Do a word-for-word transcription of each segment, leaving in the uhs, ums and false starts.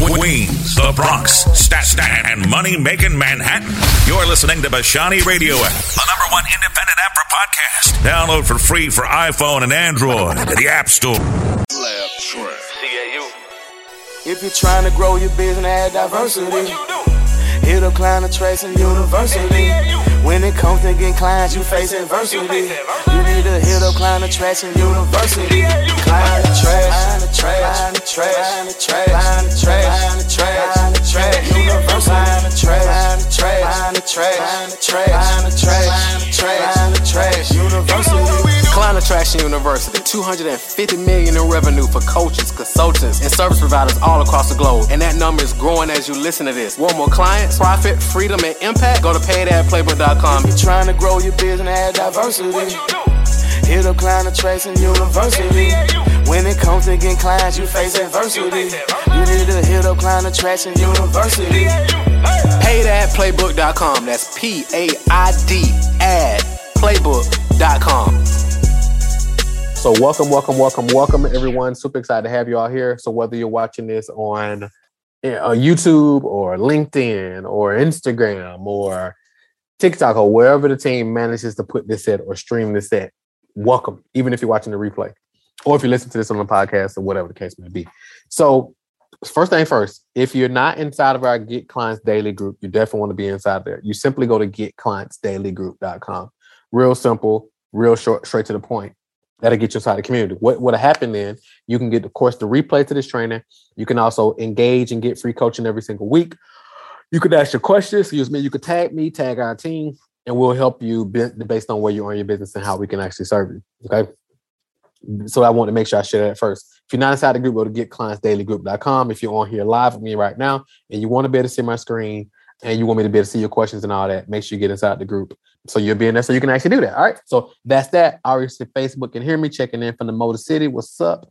Queens, the Bronx, Staten, and money-making Manhattan. You're listening to Bashani Radio app, the number one independent app for podcasts. Download for free for iPhone and Android at the App Store. Lab Track. C A U. If you're trying to grow your business, add diversity. Hit up client tracing university. When it comes to getting clients, you face adversity. You need to hit up client tracing university. Client trash, client trash, client trash, client trash, client trash, client trash, university. Client trash, client trash, client trash, client trash, client trash, university. Client Attraction University, two hundred fifty million dollars in revenue for coaches, consultants, and service providers all across the globe. And that number is growing as you listen to this. Want more clients, profit, freedom, and impact? Go to paid ad playbook dot com. If you're trying to grow your business, add diversity. Hit up Client Attraction University. When it comes to getting clients, you face adversity. You need to hit up Client Attraction University. paid ad playbook dot com. That's P A I D ad playbook dot com. So welcome, welcome, welcome, welcome, everyone. Super excited to have you all here. So whether you're watching this on uh, YouTube or LinkedIn or Instagram or TikTok or wherever the team manages to put this set or stream this set, welcome, even if you're watching the replay or if you listen to this on the podcast or whatever the case may be. So first thing first, if you're not inside of our Get Clients Daily group, you definitely want to be inside there. You simply go to get clients daily group dot com. Real simple, real short, straight to the point. That'll get you inside the community. What would have happened then, you can get, of course, the replay to this training. You can also engage and get free coaching every single week. You could ask your questions. Use me. You could tag me, tag our team, and we'll help you based on where you are in your business and how we can actually serve you. Okay. So I want to make sure I share that first. If you're not inside the group, go to get clients daily group dot com. If you're on here live with me right now and you want to be able to see my screen and you want me to be able to see your questions and all that, make sure you get inside the group. So you'll be in there so you can actually do that. All right. So that's that. I already see Facebook can hear me checking in from the Motor City. What's up?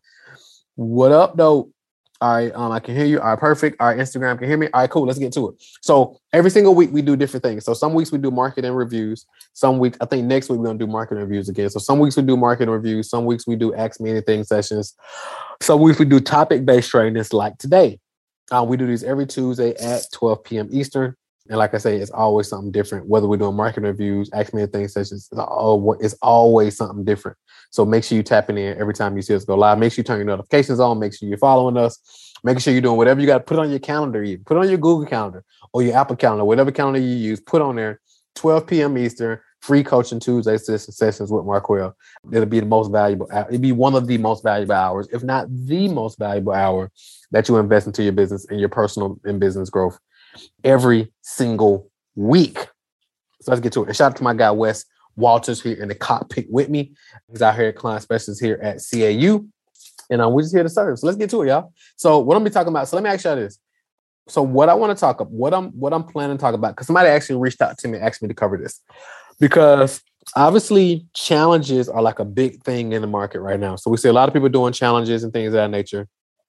What up, though? All right. Um, I can hear you. All right. Perfect. All right. Instagram can hear me. All right. Cool. Let's get to it. So every single week we do different things. So some weeks we do marketing reviews. Some weeks, I think next week we're going to do marketing reviews again. So some weeks we do marketing reviews. Some weeks we do Ask Me Anything sessions. Some weeks we do topic-based trainings like today. Uh, we do these every Tuesday at twelve p.m. Eastern. And like I say, it's always something different. Whether we're doing marketing reviews, Ask Me Anything sessions, it's, all, it's always something different. So make sure you're tapping in every time you see us go live. Make sure you turn your notifications on. Make sure you're following us. Make sure you're doing whatever you got to put on your calendar. You put on your Google Calendar or your Apple Calendar, whatever calendar you use. Put on there twelve p.m. Eastern, free coaching Tuesday sessions with Marquell. It'll be the most valuable. It'll be one of the most valuable hours, if not the most valuable hour that you invest into your business and your personal and business growth every single week. So let's get to it. And shout out to my guy, Wes Walters, here in the cockpit with me. He's out here at Client Specialist here at C A U. And um, we're just here to serve. So let's get to it, y'all. So what I'm gonna be talking about. So let me ask y'all this. So what I want to talk about, what I'm what I'm planning to talk about, because somebody actually reached out to me and asked me to cover this. Because obviously challenges are like a big thing in the market right now. So we see a lot of people doing challenges and things of that nature.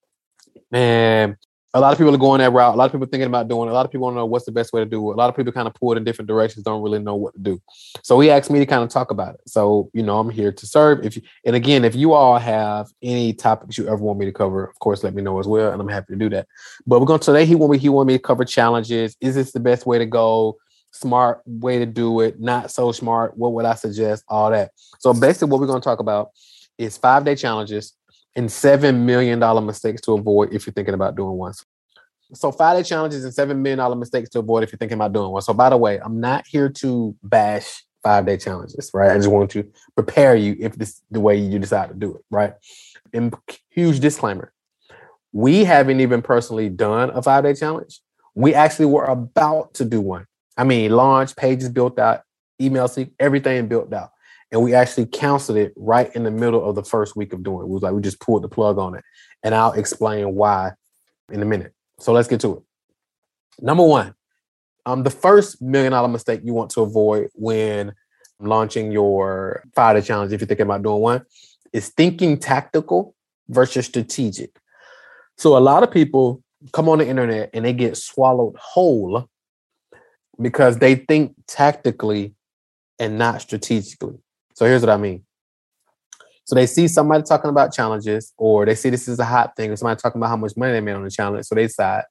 And a lot of people are going that route. A lot of people are thinking about doing it. A lot of people want to know what's the best way to do it. A lot of people kind of pull it in different directions, don't really know what to do. So he asked me to kind of talk about it. So, you know, I'm here to serve. If you, and again, if you all have any topics you ever want me to cover, of course, let me know as well. And I'm happy to do that. But we're going to today, he want me, he want me to cover challenges. Is this the best way to go? Smart way to do it? Not so smart. What would I suggest? All that. So basically what we're going to talk about is five day challenges and seven million dollars mistakes to avoid if you're thinking about doing one. So five day challenges and seven million dollars mistakes to avoid if you're thinking about doing one. So by the way, I'm not here to bash five day challenges, right? I just want to prepare you if this is the way you decide to do it, right? And huge disclaimer. We haven't even personally done a five day challenge. We actually were about to do one. I mean, launch, pages built out, email seek, everything built out. And we actually canceled it right in the middle of the first week of doing it. It was like we just pulled the plug on it. And I'll explain why in a minute. So let's get to it. Number one, um, the first million dollar mistake you want to avoid when launching your five day challenge, if you're thinking about doing one, is thinking tactical versus strategic. So a lot of people come on the internet and they get swallowed whole because they think tactically and not strategically. So here's what I mean. So they see somebody talking about challenges, or they see this is a hot thing, or somebody talking about how much money they made on the challenge. So they decide,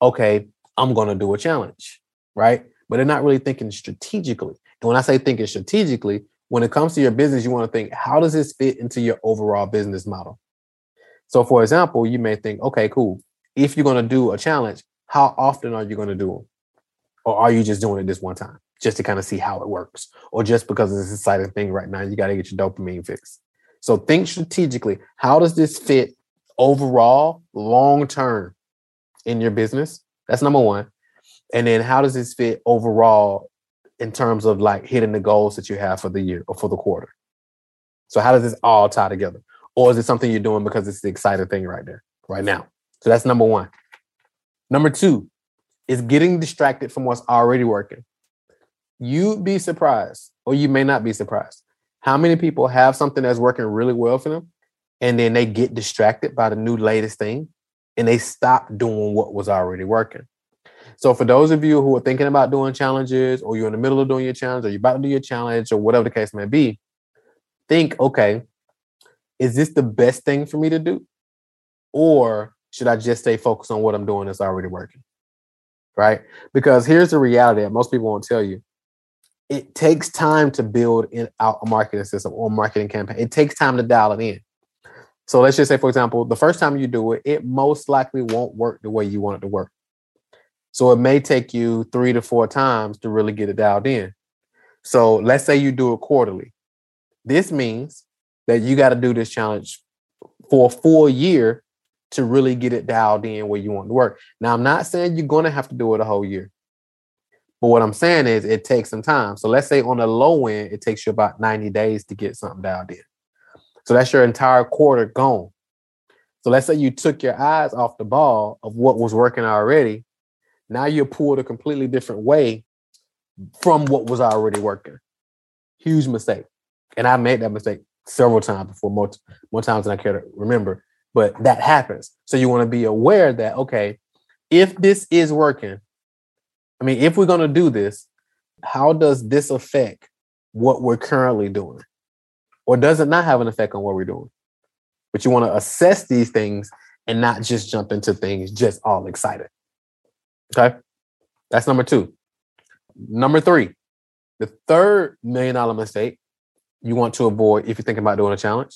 okay, I'm going to do a challenge, right? But they're not really thinking strategically. And when I say thinking strategically, when it comes to your business, you want to think, how does this fit into your overall business model? So for example, you may think, okay, cool. If you're going to do a challenge, how often are you going to do them? Or are you just doing it this one time just to kind of see how it works? Or just because it's an exciting thing right now, you got to get your dopamine fix. So think strategically. How does this fit overall, long term in your business? That's number one. And then how does this fit overall in terms of like hitting the goals that you have for the year or for the quarter? So how does this all tie together? Or is it something you're doing because it's the exciting thing right there, right now? So that's number one. Number two is getting distracted from what's already working. You'd be surprised, or you may not be surprised, how many people have something that's working really well for them, and then they get distracted by the new latest thing, and they stop doing what was already working. So for those of you who are thinking about doing challenges, or you're in the middle of doing your challenge, or you're about to do your challenge, or whatever the case may be, think, okay, is this the best thing for me to do? Or should I just stay focused on what I'm doing that's already working? Right? Because here's the reality that most people won't tell you. It takes time to build in, out a marketing system or marketing campaign. It takes time to dial it in. So let's just say, for example, the first time you do it, it most likely won't work the way you want it to work. So it may take you three to four times to really get it dialed in. So let's say you do it quarterly. This means that you got to do this challenge for a full year to really get it dialed in where you want to work. Now, I'm not saying you're going to have to do it a whole year. But what I'm saying is it takes some time. So let's say on the low end, it takes you about ninety days to get something dialed in. So that's your entire quarter gone. So let's say you took your eyes off the ball of what was working already. Now you're pulled a completely different way from what was already working. Huge mistake. And I made that mistake several times before, more, more times than I care to remember. But that happens. So you want to be aware that, okay, if this is working, I mean, if we're going to do this, how does this affect what we're currently doing? Or does it not have an effect on what we're doing? But you want to assess these things and not just jump into things just all excited. Okay? That's number two. Number three, the third million dollar mistake you want to avoid if you're thinking about doing a challenge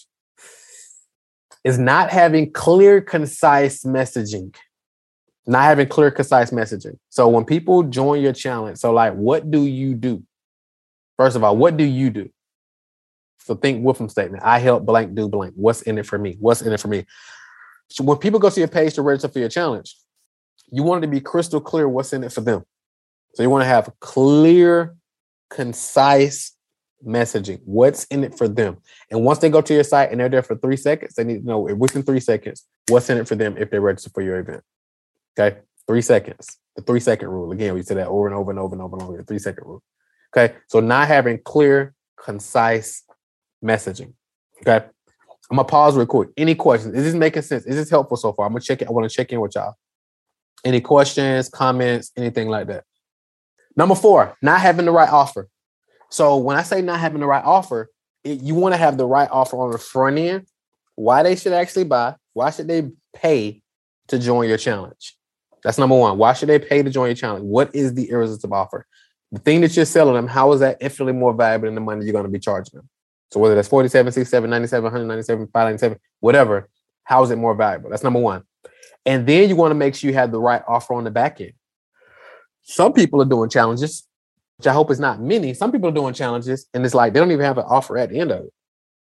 is not having clear, concise messaging. Not having clear, concise messaging. So when people join your challenge, so like, what do you do? First of all, what do you do? So think with them statement. I help blank do blank. What's in it for me? What's in it for me? So when people go to your page to register for your challenge, you want it to be crystal clear what's in it for them. So you want to have clear, concise messaging. What's in it for them? And once they go to your site and they're there for three seconds, they need to know within three seconds what's in it for them if they register for your event. Okay, three seconds. The three second rule. Again, we say that over and over and over and over and over. The three second rule. Okay, so not having clear, concise messaging. Okay, I'm gonna pause real quick. Any questions? Is this making sense? Is this helpful so far? I'm gonna check it. I want to check in with y'all. Any questions, comments, anything like that? Number four, not having the right offer. So when I say not having the right offer, it, you want to have the right offer on the front end. Why they should actually buy? Why should they pay to join your challenge? That's number one. Why should they pay to join your challenge? What is the irresistible offer? The thing that you're selling them, how is that infinitely more valuable than the money you're going to be charging them? So whether that's forty-seven, sixty-seven, ninety-seven, one ninety-seven, five ninety-seven, whatever, how is it more valuable? That's number one. And then you want to make sure you have the right offer on the back end. Some people are doing challenges, which I hope is not many. Some people are doing challenges and it's like they don't even have an offer at the end of it,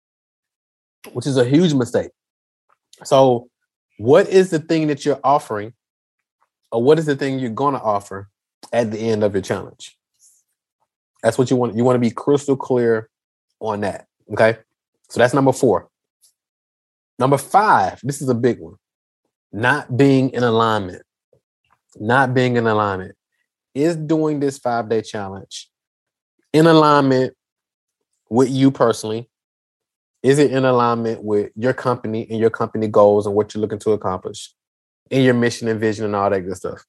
which is a huge mistake. So what is the thing that you're offering, or what is the thing you're going to offer at the end of your challenge? That's what you want. You want to be crystal clear on that. Okay. So that's number four. Number five, this is a big one. Not being in alignment. Not being in alignment. Is doing this five-day challenge in alignment with you personally? Is it in alignment with your company and your company goals and what you're looking to accomplish and your mission and vision and all that good stuff?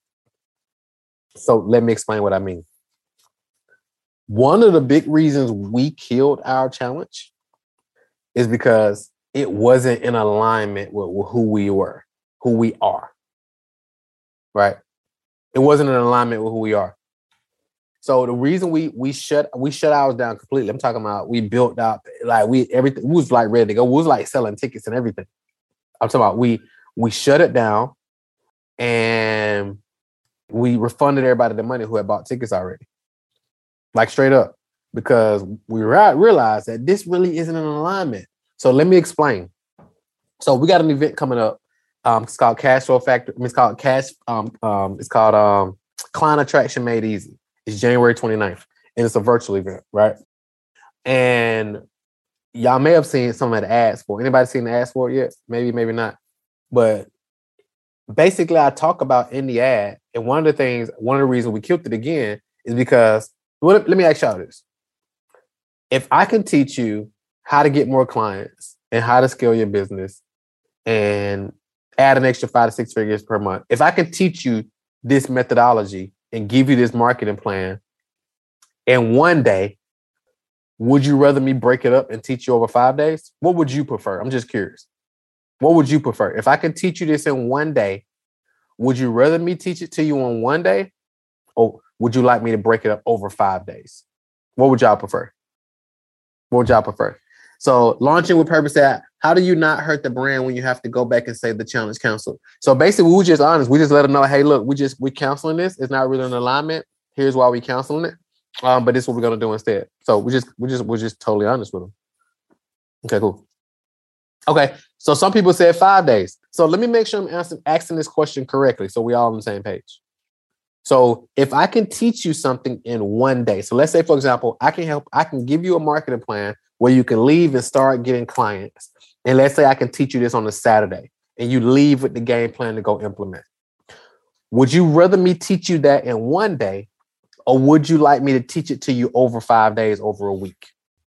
So let me explain what I mean. One of the big reasons we killed our challenge is because it wasn't in alignment with who we were, who we are, right? It wasn't in alignment with who we are. So the reason we we shut we shut ours down completely. I'm talking about we built up like we everything we was like ready to go. We was like selling tickets and everything. I'm talking about we we shut it down and we refunded everybody the money who had bought tickets already. Like straight up. Because we realized that this really isn't in alignment. So let me explain. So we got an event coming up. Um, it's called Cash Flow Factor. It's called Cash. Um, um, it's called um, Client Attraction Made Easy. It's January twenty-ninth, and it's a virtual event, right? And y'all may have seen some of the ads for. Anybody seen the ads for it yet? Maybe, maybe not. But basically, I talk about in the ad, and one of the things, one of the reasons we killed it again is because. Well, let me ask y'all this. If I can teach you how to get more clients and how to scale your business and add an extra five to six figures per month, if I can teach you this methodology and give you this marketing plan, and one day, would you rather me break it up and teach you over five days? What would you prefer? I'm just curious. What would you prefer? If I can teach you this in one day, would you rather me teach it to you in one day? Or would you like me to break it up over five days? What would y'all prefer? What would y'all prefer? So launching with purpose at, how do you not hurt the brand when you have to go back and say the challenge counsel? So basically we were just honest. We just let them know, hey, look, we just, we counseling this. It's not really in alignment. Here's why we counseling it. Um, but this is what we're going to do instead. So we just, we just, we're just totally honest with them. Okay, cool. Okay. So some people said five days. So let me make sure I'm asking, asking this question correctly. So we all on the same page. So if I can teach you something in one day, so let's say, for example, I can help, I can give you a marketing plan where you can leave and start getting clients. And let's say I can teach you this on a Saturday and you leave with the game plan to go implement. Would you rather me teach you that in one day, or would you like me to teach it to you over five days, over a week?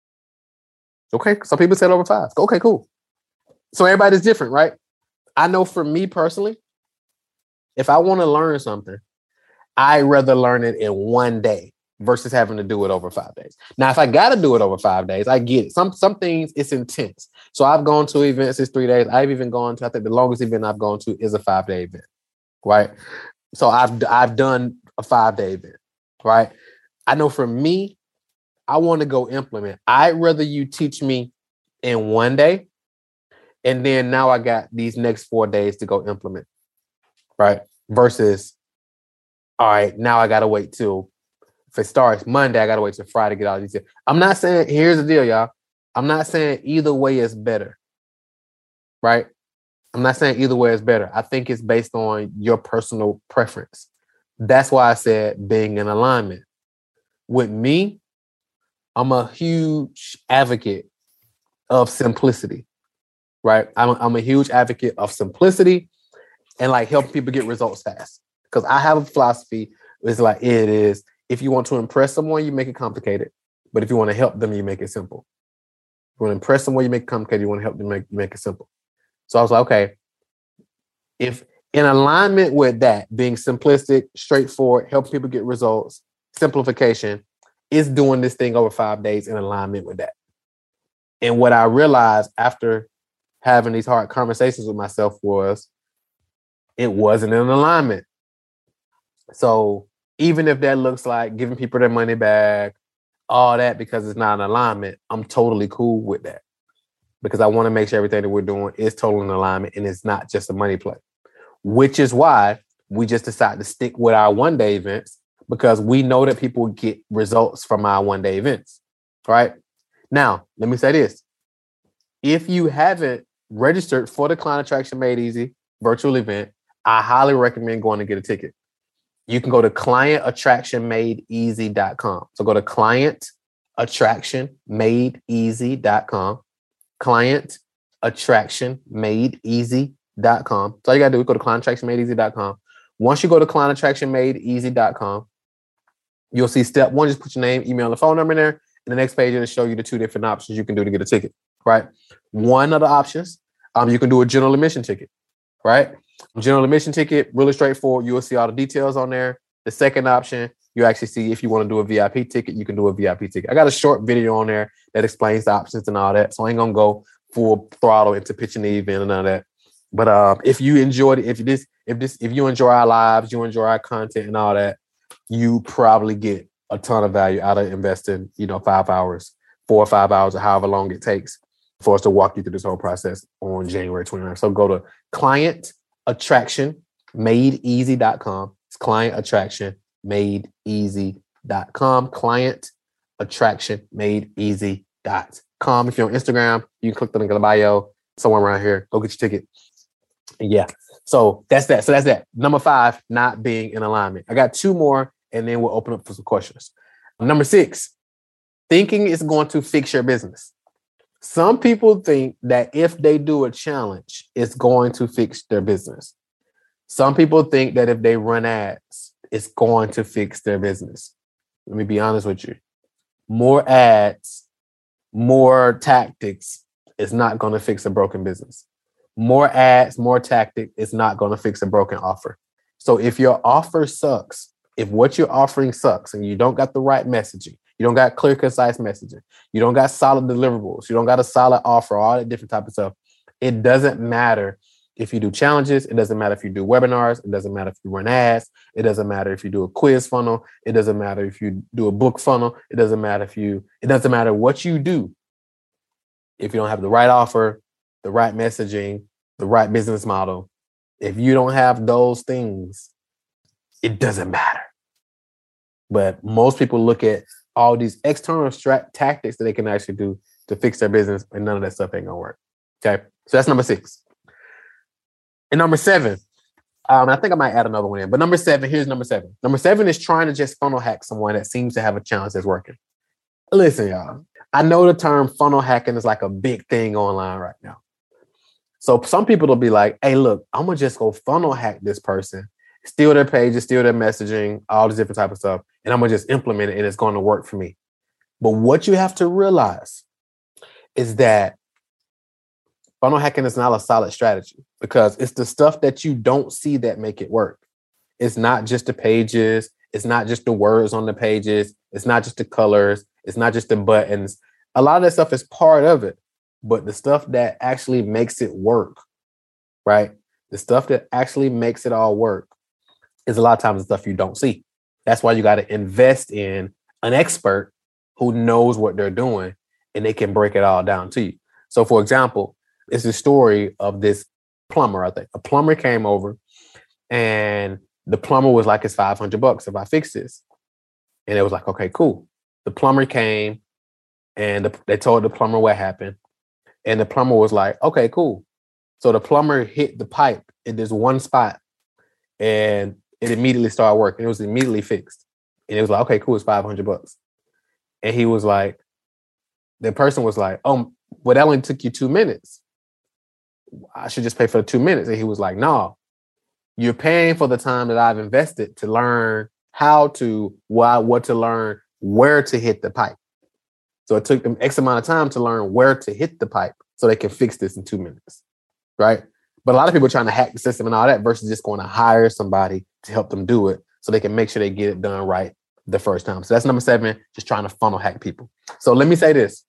Okay. Some people said over five. Okay, cool. So everybody's different, right? I know for me personally, if I want to learn something, I'd rather learn it in one day versus having to do it over five days. Now, if I got to do it over five days, I get it. Some some things, it's intense. So I've gone to events, it's three days. I've even gone to, I think the longest event I've gone to is a five-day event, right? So I've I've done a five-day event, right? I know for me, I want to go implement. I'd rather you teach me in one day, and then now I got these next four days to go implement, right? Versus, all right, now I got to wait till, if it starts Monday, I got to wait till Friday to get all these. I'm not saying, here's the deal, y'all. I'm not saying either way is better, right? I'm not saying either way is better. I think it's based on your personal preference. That's why I said being in alignment. With me, I'm a huge advocate of simplicity, right? I'm a, I'm a huge advocate of simplicity and like helping people get results fast. Because I have a philosophy, it's like it is, if you want to impress someone, you make it complicated. But if you want to help them, you make it simple. If you want to impress someone, you make it complicated. You want to help them, make, make it simple. So I was like, okay, if in alignment with that, being simplistic, straightforward, helping people get results, simplification, is doing this thing over five days in alignment with that. And what I realized after having these hard conversations with myself was it wasn't in alignment. So even if that looks like giving people their money back, all that, because it's not in alignment, I'm totally cool with that. Because I want to make sure everything that we're doing is totally in alignment and it's not just a money play. Which is why we just decided to stick with our one-day events, because we know that people get results from our one-day events, right? Now, let me say this. If you haven't registered for the Client Attraction Made Easy virtual event, I highly recommend going to get a ticket. You can go to client attraction made easy dot com. So go to client attraction made easy dot com. client attraction made easy dot com. So all you got to do is go to client attraction made easy dot com. Once you go to client attraction made easy dot com, you'll see step one, just put your name, email, and phone number in there. And the next page will show you the two different options you can do to get a ticket, right? One of the options, um, you can do a general admission ticket, right? General admission ticket, really straightforward. You will see all the details on there. The second option, you actually see if you want to do a V I P ticket, you can do a V I P ticket. I got a short video on there that explains the options and all that. So I ain't going to go full throttle into pitching the event and all that. But uh, if you enjoyed it, if this, if this, if you enjoy our lives, you enjoy our content and all that, you probably get a ton of value out of investing, you know, five hours, four or five hours, or however long it takes for us to walk you through this whole process on January twenty-ninth. So go to client attraction made easy dot com. It's client attraction made easy dot com. Client attraction made easy dot com. If you're on Instagram, you can click the link in the bio somewhere around here. Go get your ticket. Yeah. So that's that. So that's that. Number five, not being in alignment. I got two more, and then we'll open up for some questions. Number six, thinking is going to fix your business. Some people think that if they do a challenge, it's going to fix their business. Some people think that if they run ads, it's going to fix their business. Let me be honest with you. More ads, more tactics is not going to fix a broken business. More ads, more tactic is not going to fix a broken offer. So if your offer sucks, if what you're offering sucks and you don't got the right messaging, you don't got clear, concise messaging, you don't got solid deliverables, you don't got a solid offer, all that different type of stuff, it doesn't matter if you do challenges, it doesn't matter if you do webinars, it doesn't matter if you run ads, it doesn't matter if you do a quiz funnel, it doesn't matter if you do a book funnel, it doesn't matter if you, it doesn't matter what you do. If you don't have the right offer, the right messaging, the right business model, if you don't have those things, it doesn't matter. But most people look at all these external strat- tactics that they can actually do to fix their business, and none of that stuff ain't gonna work. Okay, so that's number six. And number seven, um, I think I might add another one in, but number seven, here's number seven. Number seven is trying to just funnel hack someone that seems to have a challenge that's working. Listen, y'all, I know the term funnel hacking is like a big thing online right now. So some people will be like, hey, look, I'm gonna just go funnel hack this person, steal their pages, steal their messaging, all this different type of stuff, and I'm gonna just implement it and it's gonna work for me. But what you have to realize is that funnel hacking is not a solid strategy, because it's the stuff that you don't see that make it work. It's not just the pages. It's not just the words on the pages. It's not just the colors. It's not just the buttons. A lot of that stuff is part of it, but the stuff that actually makes it work, right? The stuff that actually makes it all work is a lot of times the stuff you don't see. That's why you got to invest in an expert who knows what they're doing, and they can break it all down to you. So for example, it's the story of this plumber, I think. A plumber came over, and the plumber was like, it's five hundred bucks if I fix this. And it was like, okay, cool. The plumber came, and the, they told the plumber what happened. And the plumber was like, okay, cool. So the plumber hit the pipe in this one spot, and it immediately started working. It was immediately fixed. And it was like, okay, cool, it's five hundred bucks. And he was like, the person was like, oh, well, that only took you two minutes. I should just pay for the two minutes. And he was like, no, you're paying for the time that I've invested to learn how to, why, what to learn, where to hit the pipe. So it took them X amount of time to learn where to hit the pipe so they can fix this in two minutes, right? But a lot of people are trying to hack the system and all that versus just going to hire somebody to help them do it so they can make sure they get it done right the first time. So that's number seven, just trying to funnel hack people. So let me say this.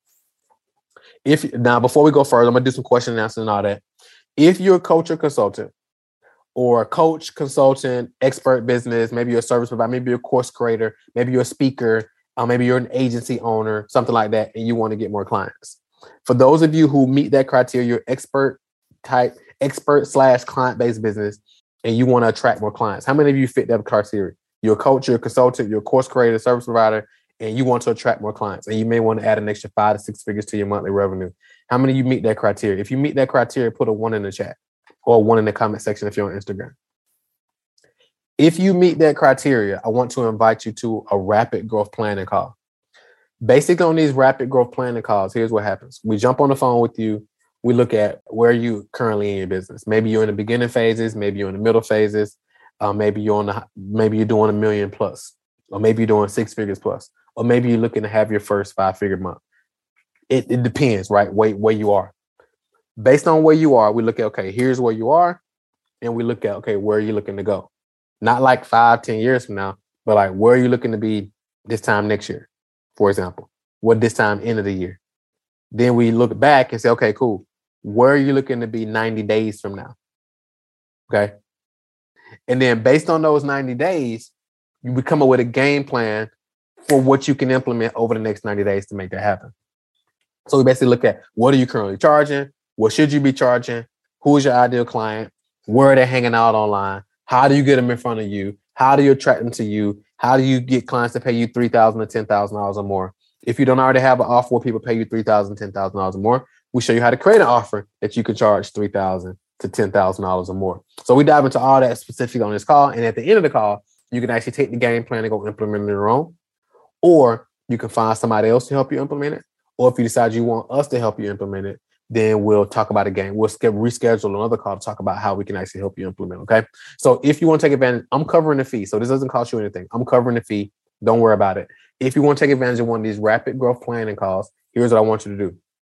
If now, before we go further, I'm going to do some question and answer and all that. If you're a coach or consultant, or a coach, consultant, expert business, maybe you're a service provider, maybe you're a course creator, maybe you're a speaker, uh, maybe you're an agency owner, something like that, and you want to get more clients. For those of you who meet that criteria, you're expert type, expert slash client-based business, and you want to attract more clients. How many of you fit that criteria? You're a coach, you're a consultant, you're a course creator, service provider, and you want to attract more clients, and you may want to add an extra five to six figures to your monthly revenue. How many of you meet that criteria? If you meet that criteria, put a one in the chat or one in the comment section if you're on Instagram. If you meet that criteria, I want to invite you to a rapid growth planning call. Basically, on these rapid growth planning calls, here's what happens. We jump on the phone with you. We look at where you currently in your business. Maybe you're in the beginning phases. Maybe you're in the middle phases. Uh, maybe you're on the. Maybe you're doing a million plus, or maybe you're doing six figures plus, or maybe you're looking to have your first five figure month. It, it depends, right? Where, where you are. Based on where you are, we look at, okay, here's where you are. And we look at, okay, where are you looking to go? Not like five, ten years from now, but like, where are you looking to be this time next year, for example? What this time end of the year? Then we look back and say, okay, cool. Where are you looking to be ninety days from now? Okay. And then based on those ninety days, you would come up with a game plan for what you can implement over the next ninety days to make that happen. So we basically look at what are you currently charging? What should you be charging? Who is your ideal client? Where are they hanging out online? How do you get them in front of you? How do you attract them to you? How do you get clients to pay you three thousand dollars to ten thousand dollars or more? If you don't already have an offer where people pay you three thousand dollars, ten thousand dollars or more, we show you how to create an offer that you can charge three thousand dollars to ten thousand dollars or more. So we dive into all that specifically on this call. And at the end of the call, you can actually take the game plan and go implement it on your own. Or you can find somebody else to help you implement it. Or if you decide you want us to help you implement it, then we'll talk about a game. We'll reschedule another call to talk about how we can actually help you implement, okay? So if you want to take advantage, I'm covering the fee. So this doesn't cost you anything. I'm covering the fee. Don't worry about it. If you want to take advantage of one of these rapid growth planning calls, here's what I want you to do.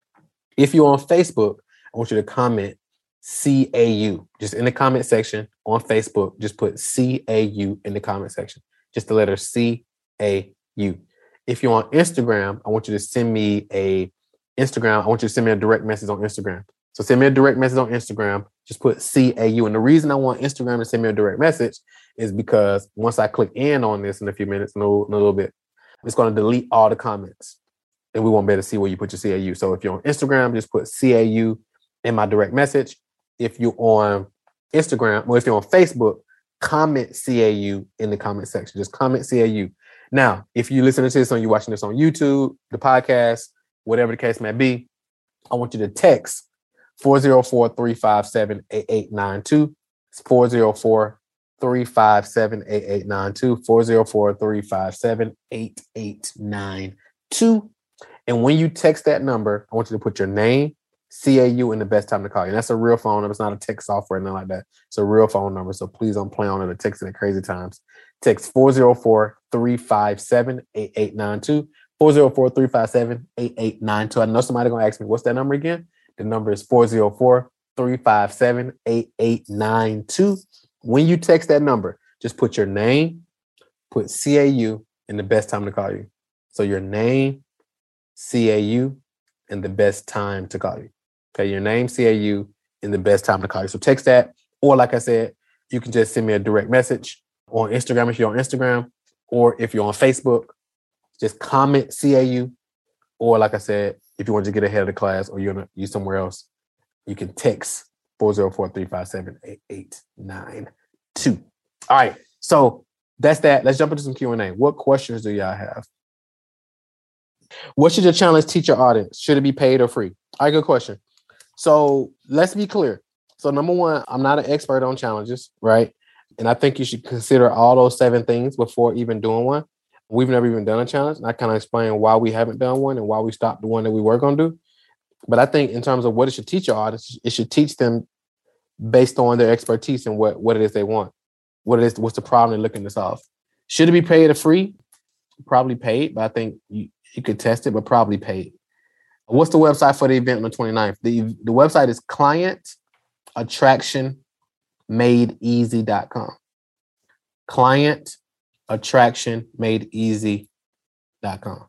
If you're on Facebook, I want you to comment C A U. Just in the comment section on Facebook, just put C A U in the comment section. Just the letter C A U. If you're on Instagram, I want you to send me a Instagram. I want you to send me a direct message on Instagram. So send me a direct message on Instagram. Just put C A U. And the reason I want Instagram to send me a direct message is because once I click in on this in a few minutes, in a little, in a little bit, it's going to delete all the comments. And we won't be able to see where you put your C A U. So if you're on Instagram, just put C A U in my direct message. If you're on Instagram, or if you're on Facebook, comment C A U in the comment section. Just comment C A U. Now, if you're listening to this or you're watching this on YouTube, the podcast, whatever the case may be, I want you to text four oh four, three five seven, eight eight nine two. It's four oh four, three five seven, eight eight nine two. four oh four, three five seven, eight eight nine two. And when you text that number, I want you to put your name, C A U, and the best time to call you. And that's a real phone number. It's not a text software, nothing like that. It's a real phone number. So please don't play on it or text it at crazy times. Text four oh four, three five seven, eight eight nine two. four oh four, three five seven, eight eight nine two. I know somebody going to ask me, what's that number again? The number is four oh four, three five seven, eight eight nine two. When you text that number, just put your name, put C A U, and the best time to call you. So your name, C A U, and the best time to call you. Okay, your name, C A U, and the best time to call you. So text that, or like I said, you can just send me a direct message on Instagram if you're on Instagram, or if you're on Facebook, just comment C A U, or like I said, if you want to get ahead of the class or you're you somewhere else, you can text four oh four, three five seven, eight eight nine two. All right, so that's that. Let's jump into some Q and A. What questions do y'all have? What should your challenge teach your audience? Should it be paid or free? All right, good question. So let's be clear. So number one, I'm not an expert on challenges, right? And I think you should consider all those seven things before even doing one. We've never even done a challenge. And I kind of explain why we haven't done one and why we stopped the one that we were going to do. But I think in terms of what it should teach your audience, it should teach them based on their expertise and what, what it is they want. What it is, what's the problem they're looking to solve. Should it be paid or free? Probably paid, but I think you, you could test it, but probably paid. What's the website for the event on the twenty-ninth? The, the website is client attraction made easy dot com. client attraction made easy dot com.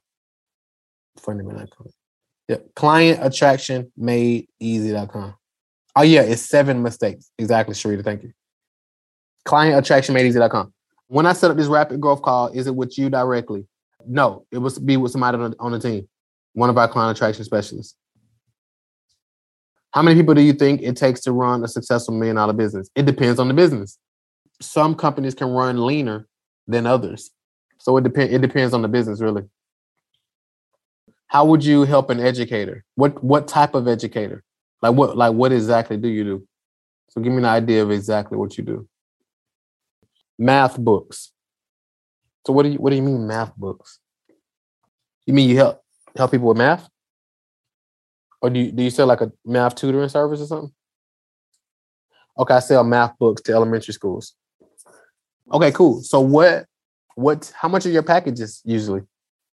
Yep. client attraction made easy dot com. Oh yeah, it's seven mistakes. Exactly, Sharita. Thank you. client attraction made easy dot com. When I set up this rapid growth call, is it with you directly? No, it was be with somebody on, on the team, one of our client attraction specialists. How many people do you think it takes to run a successful million dollar business? It depends on the business. Some companies can run leaner than others. So it depends. It depends on the business, really. How would you help an educator? What what type of educator? Like what like what exactly do you do? So give me an idea of exactly what you do. Math books. So what do you what do you mean math books? You mean you help help people with math? Or do you do you sell like a math tutoring service or something? Okay, I sell math books to elementary schools. Okay, cool. So what what how much are your packages usually?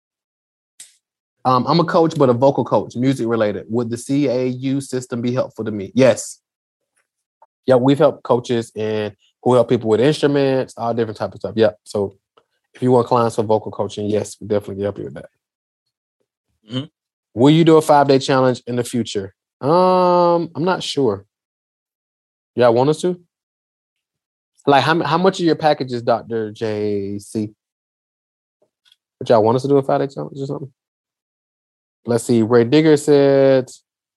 Um, I'm a coach, but a vocal coach, music related. Would the C A U system be helpful to me? Yes. Yeah, we've helped coaches and who help people with instruments, all different types of stuff. Yeah. So if you want clients for vocal coaching, yes, we definitely help you with that. Mm-hmm. Will you do a five-day challenge in the future? Um, I'm not sure. Yeah, want us to? Like, how, how much of your packages, Doctor J C? What y'all want us to do a five day challenge or something? Let's see. Ray Digger said,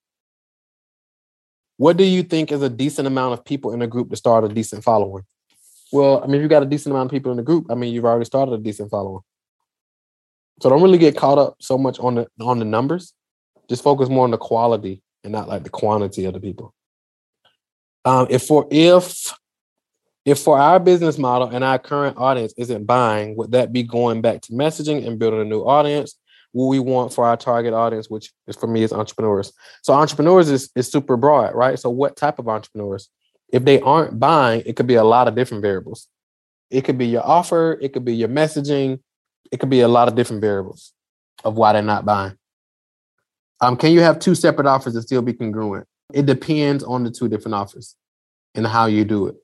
what do you think is a decent amount of people in a group to start a decent following? Well, I mean, if you got a decent amount of people in the group, I mean, you've already started a decent following. So don't really get caught up so much on the on the numbers. Just focus more on the quality and not like the quantity of the people. Um, if for if if for our business model and our current audience isn't buying, would that be going back to messaging and building a new audience? What we want for our target audience, which is for me is entrepreneurs. So entrepreneurs is, is super broad, right? So what type of entrepreneurs? If they aren't buying, it could be a lot of different variables. It could be your offer. It could be your messaging. It could be a lot of different variables of why they're not buying. Um, can you have two separate offers and still be congruent? It depends on the two different offers and how you do it.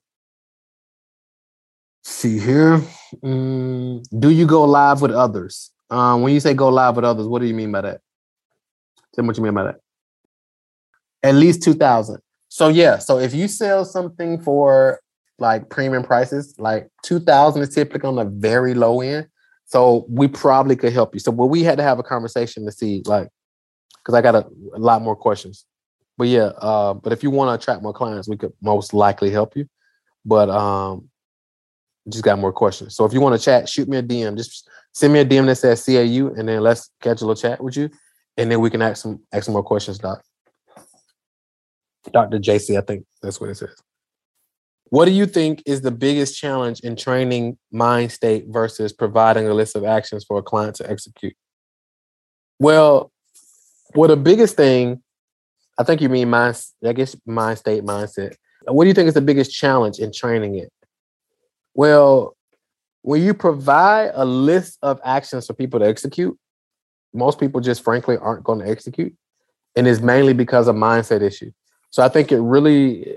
See here. Mm, do you go live with others? Um, when you say go live with others, what do you mean by that? Tell me what you mean by that. At least two thousand. So yeah, so if you sell something for like premium prices, like two thousand is typically on the very low end. So we probably could help you. So but we had to have a conversation to see, like, because I got a, a lot more questions. But yeah, uh, but if you want to attract more clients, we could most likely help you. But um, just got more questions. So if you want to chat, shoot me a D M. Just send me a D M that says C A U, and then let's schedule a chat with you, and then we can ask some ask some more questions, Doc. Doctor J C, I think that's what it says. What do you think is the biggest challenge in training mind state versus providing a list of actions for a client to execute? Well, well, the biggest thing, I think you mean mind, I guess mind state, mindset. What do you think is the biggest challenge in training it? Well, when you provide a list of actions for people to execute, most people just frankly aren't going to execute. And it's mainly because of mindset issue. So I think it really,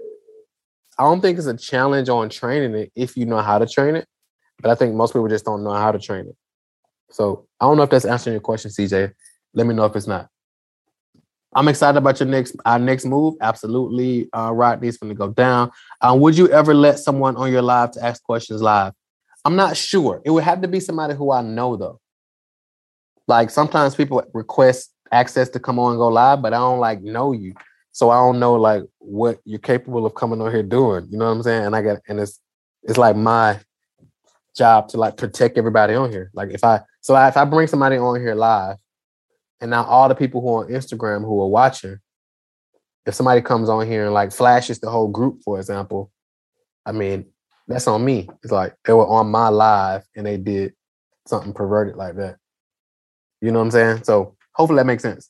I don't think it's a challenge on training it if you know how to train it. But I think most people just don't know how to train it. So I don't know if that's answering your question, C J. Let me know if it's not. I'm excited about your next our next move. Absolutely. Uh, Rodney's going to go down. Uh, would you ever let someone on your live to ask questions live? I'm not sure. It would have to be somebody who I know, though. Like sometimes people request access to come on and go live, but I don't like know you. So I don't know like what you're capable of coming on here doing. You know what I'm saying? And I got and it's it's like my job to like protect everybody on here. Like if I so I, if I bring somebody on here live, and now all the people who are on Instagram who are watching, if somebody comes on here and like flashes the whole group, for example, I mean, that's on me. It's like they were on my live and they did something perverted like that. You know what I'm saying? So hopefully that makes sense.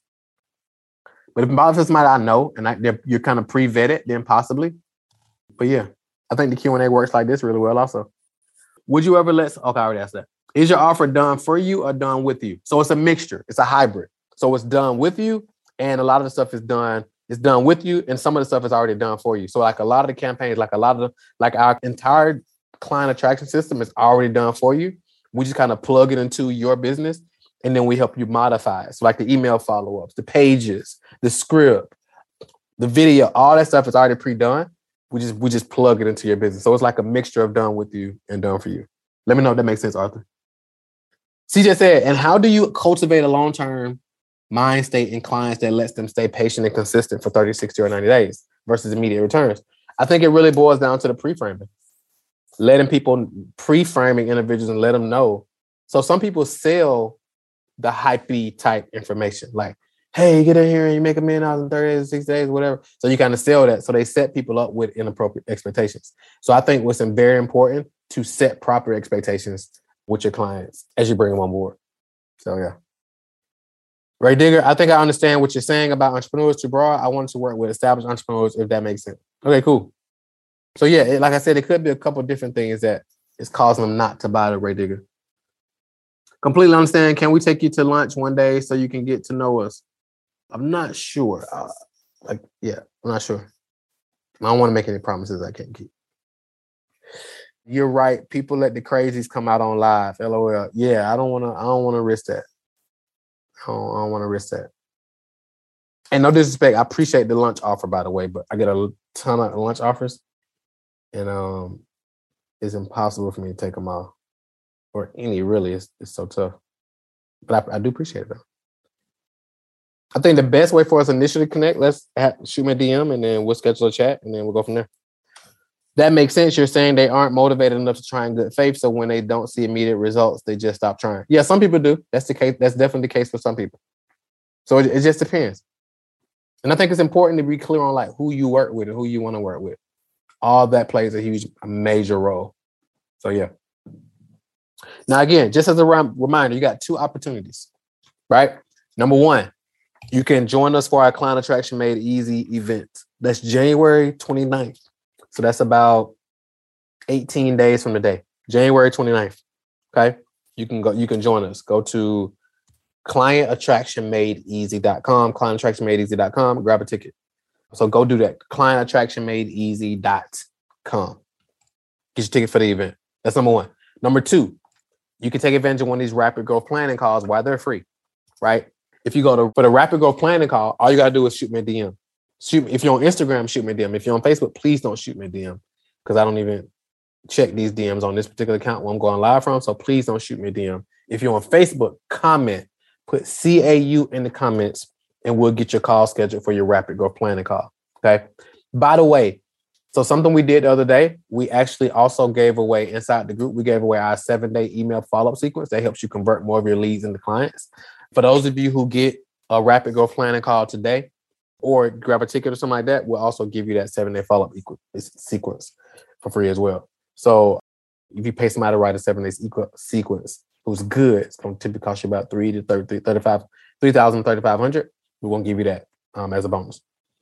But if it's somebody I know and I, you're kind of pre-vetted, then possibly. But yeah, I think the Q and A works like this really well also. Would you ever let, okay, I already asked that. Is your offer done for you or done with you? So it's a mixture. It's a hybrid. So it's done with you, and a lot of the stuff is done, it's done with you, and some of the stuff is already done for you. So like a lot of the campaigns, like a lot of the, like our entire client attraction system is already done for you. We just kind of plug it into your business, and then we help you modify it. So like the email follow-ups, the pages, the script, the video, all that stuff is already pre-done. We just we just plug it into your business. So it's like a mixture of done with you and done for you. Let me know if that makes sense, Arthur. C J said, and how do you cultivate a long-term mind state in clients that lets them stay patient and consistent for thirty, sixty, or ninety days versus immediate returns? I think it really boils down to the pre-framing. Letting people, pre-framing individuals and let them know. So some people sell the hypey type information, like, hey, get in here and you make a million dollars in thirty days, sixty days, whatever. So you kind of sell that. So they set people up with inappropriate expectations. So I think what's very important to set proper expectations with your clients as you bring them on board. So yeah. Ray Digger, I think I understand what you're saying about entrepreneurs too broad. I wanted to work with established entrepreneurs, if that makes sense. Okay, cool. So yeah, it, like I said, it could be a couple of different things that is causing them not to buy the Ray Digger. Completely understand. Can we take you to lunch one day so you can get to know us? I'm not sure. Uh, like, yeah, I'm not sure. I don't want to make any promises I can't keep. You're right. People let the crazies come out on live. L O L. Yeah, I don't want to. I don't want to risk that. I don't, I don't want to risk that. And no disrespect, I appreciate the lunch offer, by the way, but I get a ton of lunch offers. And um, it's impossible for me to take them all. Or any, really. It's, it's so tough. But I, I do appreciate it, though. I think the best way for us initially to connect, let's have, shoot me a D M and then we'll schedule a chat and then we'll go from there. That makes sense. You're saying they aren't motivated enough to try in good faith. So when they don't see immediate results, they just stop trying. Yeah, some people do. That's the case. That's definitely the case for some people. So it, it just depends. And I think it's important to be clear on like who you work with and who you want to work with. All that plays a huge, a major role. So yeah. Now, again, just as a rem- reminder, you got two opportunities, right? Number one, you can join us for our Client Attraction Made Easy event. That's January twenty-ninth. So that's about eighteen days from today, January twenty-ninth. Okay. You can go, you can join us. Go to client attraction made easy dot com, client attraction made easy dot com, grab a ticket. So go do that. client attraction made easy dot com. Get your ticket for the event. That's number one. Number two, you can take advantage of one of these rapid growth planning calls while they're free, right? If you go to for the rapid growth planning call, all you gotta do is shoot me a D M. Shoot me, if you're on Instagram, shoot me a D M. If you're on Facebook, please don't shoot me a D M because I don't even check these D Ms on this particular account where I'm going live from. So please don't shoot me a D M. If you're on Facebook, comment, put C A U in the comments, and we'll get your call scheduled for your rapid growth planning call. Okay. By the way, so something we did the other day, we actually also gave away inside the group, we gave away our seven day email follow-up sequence that helps you convert more of your leads into clients. For those of you who get a rapid growth planning call today or grab a ticket or something like that, we'll also give you that seven day follow-up equ- sequence for free as well. So if you pay somebody to write a seven day equ- sequence, who's good, it's going to typically cost you about three to thirty, thirty-five, three thousand, thirty-five hundred. We won't give you that um, as a bonus.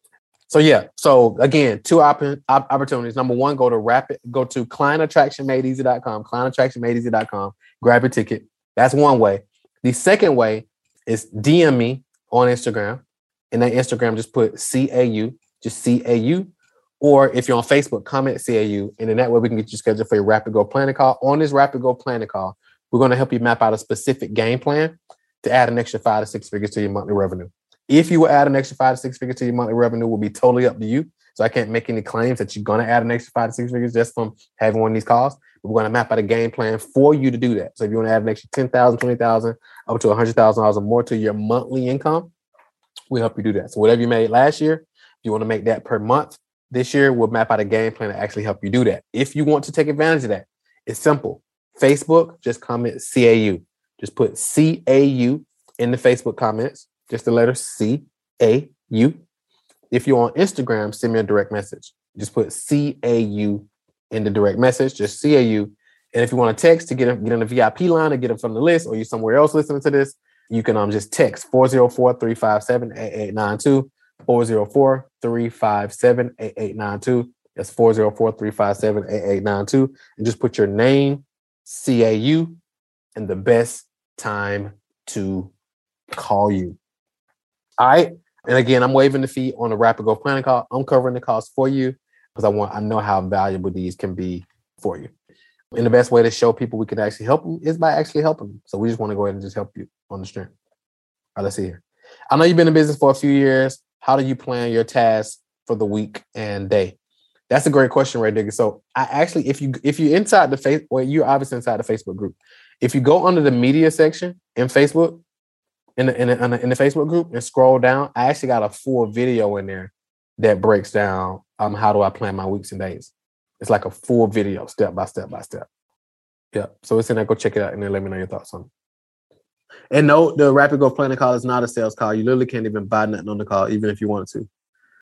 So yeah. So again, two op- op- opportunities. Number one, go to rapid, go to client attraction made easy dot com, client attraction made easy dot com, grab your ticket. That's one way. The second way is D M me on Instagram. And that Instagram, just put C A U, just C A U. Or if you're on Facebook, comment C A U. And in that way, we can get you scheduled for your rapid growth planning call. On this rapid growth planning call, we're going to help you map out a specific game plan to add an extra five to six figures to your monthly revenue. If you will add an extra five to six figures to your monthly revenue, will be totally up to you. So I can't make any claims that you're going to add an extra five to six figures just from having one of these calls. But we're going to map out a game plan for you to do that. So if you want to add an extra ten thousand, twenty thousand, up to one hundred thousand dollars or more to your monthly income, we'll help you do that. So whatever you made last year, if you want to make that per month, this year we'll map out a game plan to actually help you do that. If you want to take advantage of that, it's simple. Facebook, just comment C A U. Just put C A U in the Facebook comments, just the letter C A U. If you're on Instagram, send me a direct message. Just put C A U in the direct message, just C A U. And if you want to text to get them, get on the V I P line or get them from the list, or you're somewhere else listening to this, you can um just text four oh four, three five seven, eight eight nine two, four oh four, three five seven, eight eight nine two. That's four oh four, three five seven, eight eight nine two. And just put your name, C A U, and the best time to call you. All right. And again, I'm waiving the fee on the rapid growth planning call. I'm covering the cost for you because I want I know how valuable these can be for you. And the best way to show people we can actually help them is by actually helping them. So we just want to go ahead and just help you on the stream. All right, let's see here. I know you've been in business for a few years. How do you plan your tasks for the week and day? That's a great question, right, Digger. So I actually, if you if you're inside the face, well, you're obviously inside the Facebook group. If you go under the media section in Facebook, in the in the, in the, in the Facebook group and scroll down, I actually got a full video in there that breaks down um how do I plan my weeks and days. It's like a full video, step by step by step. Yeah. So it's in there. Go check it out and then let me know your thoughts on it. And no, the rapid growth planning call is not a sales call. You literally can't even buy nothing on the call, even if you wanted to.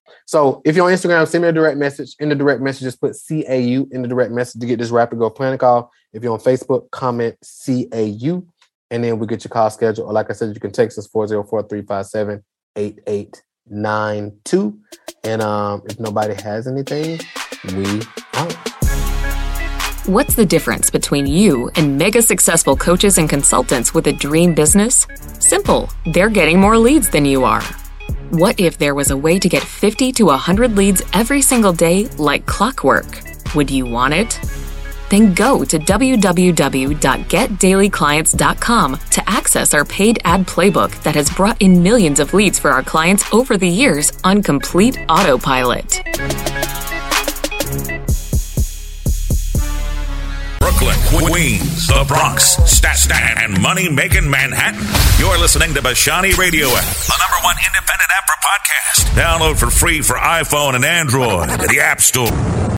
So if you're on Instagram, send me a direct message. In the direct message, just put C A U in the direct message to get this rapid growth planning call. If you're on Facebook, comment C A U, and then we get your call scheduled. Or like I said, you can text us four oh four, three five seven, eight eight nine two. And um, if nobody has anything, we out. What's the difference between you and mega successful coaches and consultants with a dream business? Simple. They're getting more leads than you are. What if there was a way to get fifty to one hundred leads every single day like clockwork? Would you want it? Then go to w w w dot get daily clients dot com to access our paid ad playbook that has brought in millions of leads for our clients over the years on complete autopilot. Brooklyn, Queens, the Bronx, Staten, and money-making Manhattan. You're listening to Bashani Radio App, the number one independent app for podcasts. Download for free for iPhone and Android at the App Store.